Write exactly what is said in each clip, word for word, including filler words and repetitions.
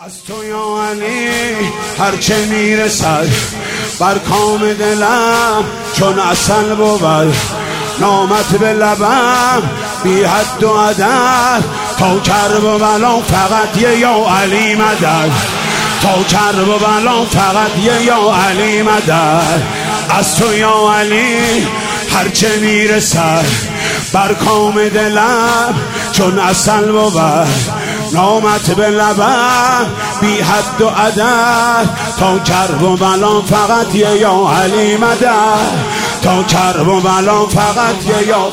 از تو یا علی هرچه میرسد بر کام دلم چون عسل بود، نامت به لبم بی حد و عدد، تا کرب و بلا فقط یه یا علی مدد، تا کرب و بلا فقط یه یا علی مدد. از تو یا علی هرچه میرسد بر کام دلم چون عسل بود، نامت به لبم بی حد و عدد، تا کرب و بلا فقط یه یا علی مدد، تا کرب و بلا فقط یه یا.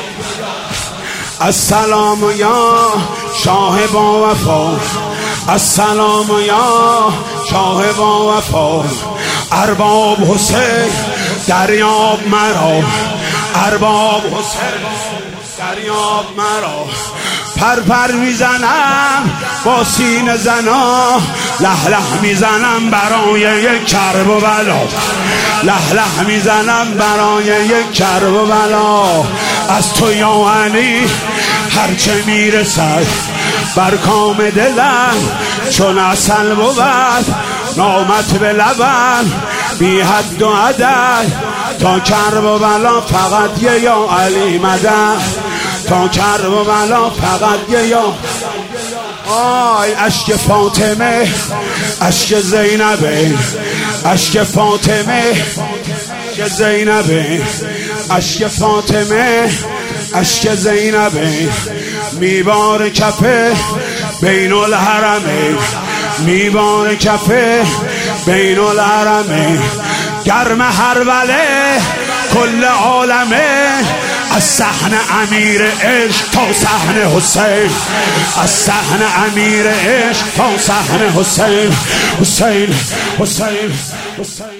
السلام یا شاه با وفا، السلام یا شاه با وفا، ارباب حسین دریاب مرا، ارباب حسین دریاب مرا. پر پر میزنم با سینه زنا، له له میزنم برای یک کرب و بلا، له له میزنم برای یک کرب و بلا. از تو یا علی هرچه میرسد بر کام دلم چون عسل بود، نامت به لبم بی حد و عدد، تا کرب و بلا فقط یه یا علی مدد، تا کرب و بلا فقط یه یا. آی اشک فاطمه اشک زینبه، اشک فاطمه اشک زینبه، اشک فاطمه اشک زینبه، میبار کفه بین الحرمه، میبار کفه بین الحرمه. گرم هربله کل عالمه، از صحن امیر عشق تا صحن حسین، از صحن امیر عشق تا صحن حسین، حسین حسین حسین.